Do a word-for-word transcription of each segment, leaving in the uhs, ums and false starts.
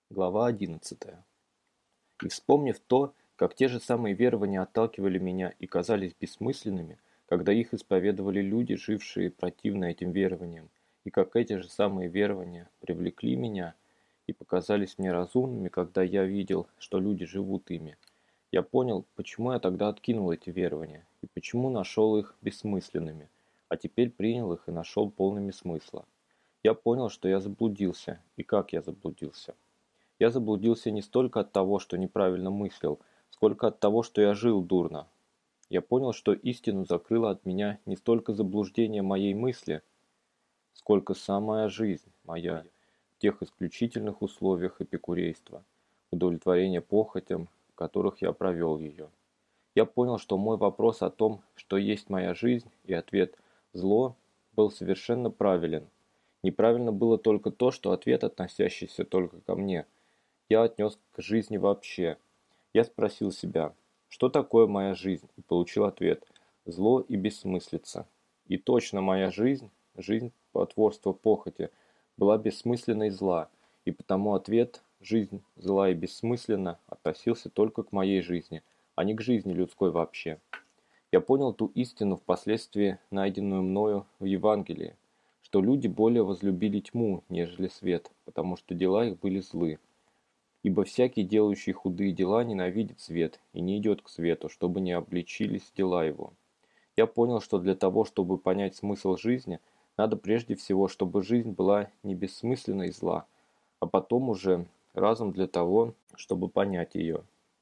Глава одиннадцатая. И вспомнив то, как те же самые верования отталкивали меня и казались бессмысленными, когда их исповедовали люди, жившие противно этим верованиям, и как эти же самые верования привлекли меня и показались мне разумными, когда я видел, что люди живут ими, я понял, почему я тогда откинул эти верования, и почему нашел их бессмысленными, а теперь принял их и нашел полными смысла. Я понял, что я заблудился, и как я заблудился. Я заблудился не столько от того, что неправильно мыслил, сколько от того, что я жил дурно. Я понял, что истину закрыло от меня не столько заблуждение моей мысли, сколько самая жизнь моя в тех исключительных условиях эпикурейства, удовлетворения похотям, в которых я провел ее. Я понял, что мой вопрос о том, что есть моя жизнь, и ответ «зло» был совершенно правилен. Неправильно было только то, что ответ, относящийся только ко мне, я отнес к жизни вообще. Я спросил себя, что такое моя жизнь, и получил ответ – зло и бессмыслица. И точно моя жизнь, жизнь потворства похоти, была бессмысленна и зла, и потому ответ «жизнь зла и бессмысленна» относился только к моей жизни, а не к жизни людской вообще. Я понял ту истину, впоследствии найденную мною в Евангелии, что люди более возлюбили тьму, нежели свет, потому что дела их были злы. Ибо всякий, делающий худые дела, ненавидит свет и не идет к свету, чтобы не обличились дела его. Я понял, что для того, чтобы понять смысл жизни, надо прежде всего, чтобы жизнь была не бессмысленна и зла, а потом уже разум для того, чтобы понять ее.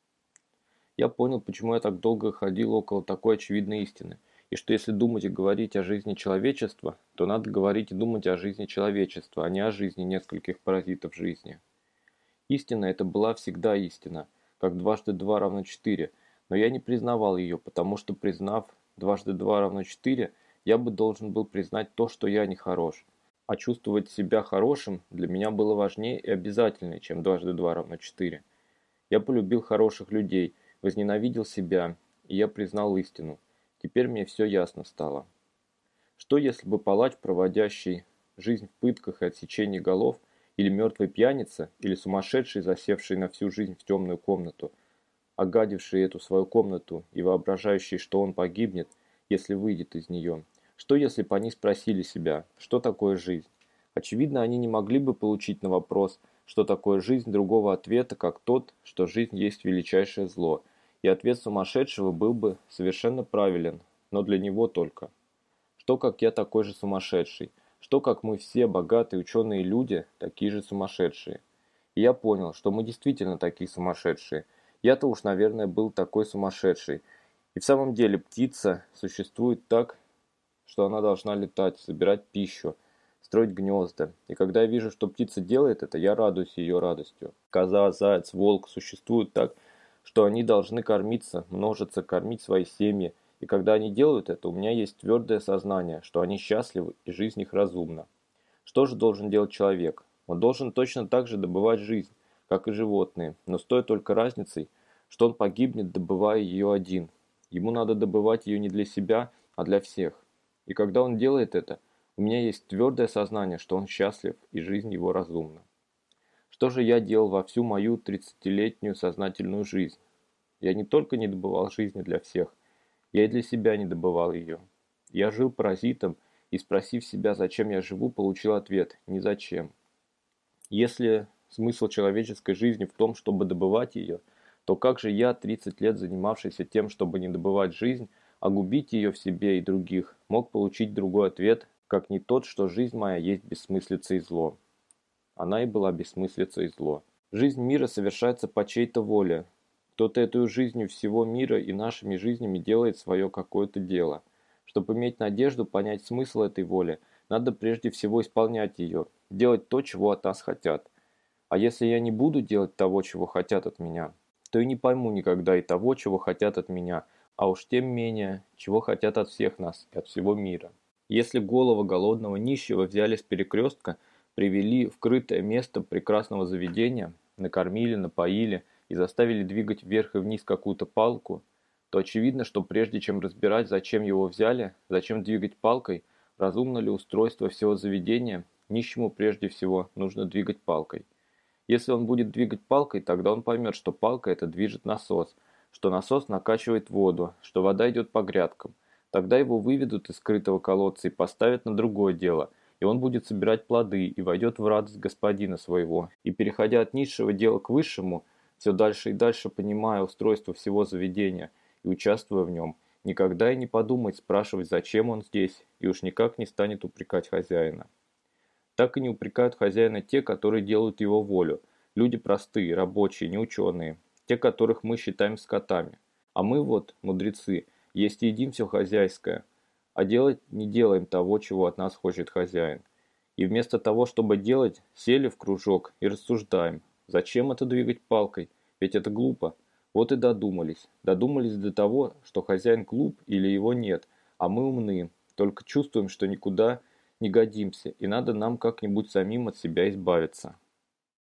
Я понял, почему я так долго ходил около такой очевидной истины, и что если думать и говорить о жизни человечества, то надо говорить и думать о жизни человечества, а не о жизни нескольких паразитов жизни. Истина это была всегда истина, как дважды два равно четыре, но я не признавал ее, потому что, признав дважды два равно четыре, я бы должен был признать то, что я не хорош. А чувствовать себя хорошим для меня было важнее и обязательнее, чем дважды два равно четыре. Я полюбил хороших людей, возненавидел себя, и я признал истину. Теперь мне все ясно стало. Что если бы палач, проводящий жизнь в пытках и отсечении голов, или мертвый пьяница, или сумасшедший, засевший на всю жизнь в темную комнату, огадивший эту свою комнату и воображающий, что он погибнет, если выйдет из нее. Что если бы они спросили себя, что такое жизнь? Очевидно, они не могли бы получить на вопрос, что такое жизнь, другого ответа, как тот, что жизнь есть величайшее зло, и ответ сумасшедшего был бы совершенно правилен, но для него только. Что как я такой же сумасшедший? Что как мы все богатые ученые люди, такие же сумасшедшие? И я понял, что мы действительно такие сумасшедшие. Я-то уж, наверное, был такой сумасшедший. И в самом деле птица существует так, что она должна летать, собирать пищу, строить гнезда. И когда я вижу, что птица делает это, я радуюсь ее радостью. Коза, заяц, волк существуют так, что они должны кормиться, множиться, кормить свои семьи. И когда они делают это, у меня есть твердое сознание, что они счастливы и жизнь их разумна. Что же должен делать человек? Он должен точно так же добывать жизнь, как и животные, но с той только разницей, что он погибнет, добывая ее один. Ему надо добывать ее не для себя, а для всех. И когда он делает это, у меня есть твердое сознание, что он счастлив и жизнь его разумна. Что же я делал во всю мою тридцатилетнюю сознательную жизнь? Я не только не добывал жизни для всех, я и для себя не добывал ее. Я жил паразитом и, спросив себя, зачем я живу, получил ответ – ни зачем. Если смысл человеческой жизни в том, чтобы добывать ее, то как же я, тридцать лет занимавшийся тем, чтобы не добывать жизнь, а губить ее в себе и других, мог получить другой ответ, как не тот, что жизнь моя есть бессмыслица и зло. Она и была бессмыслица и зло. Жизнь мира совершается по чьей-то воле. Кто-то этой жизнью всего мира и нашими жизнями делает свое какое-то дело. Чтобы иметь надежду понять смысл этой воли, надо прежде всего исполнять ее, делать то, чего от нас хотят. А если я не буду делать того, чего хотят от меня, то и не пойму никогда и того, чего хотят от меня, а уж тем менее, чего хотят от всех нас и от всего мира. Если голову голодного нищего взяли с перекрестка, привели в крытое место прекрасного заведения, накормили, напоили и заставили двигать вверх и вниз какую-то палку, то очевидно, что прежде чем разбирать, зачем его взяли, зачем двигать палкой, разумно ли устройство всего заведения, нищему прежде всего нужно двигать палкой. Если он будет двигать палкой, тогда он поймет, что палка это движет насос, что насос накачивает воду, что вода идет по грядкам. Тогда его выведут из скрытого колодца и поставят на другое дело, и он будет собирать плоды и войдет в радость господина своего. И переходя от низшего дела к высшему, все дальше и дальше понимая устройство всего заведения и участвуя в нем, никогда и не подумает спрашивать, зачем он здесь, и уж никак не станет упрекать хозяина. Так и не упрекают хозяина те, которые делают его волю, люди простые, рабочие, не ученые, те, которых мы считаем скотами. А мы вот, мудрецы, есть и едим все хозяйское, а делать не делаем того, чего от нас хочет хозяин. И вместо того, чтобы делать, сели в кружок и рассуждаем, зачем это двигать палкой, ведь это глупо. Вот и додумались. Додумались до того, что хозяин глуп или его нет, а мы умны, только чувствуем, что никуда не годимся, и надо нам как-нибудь самим от себя избавиться.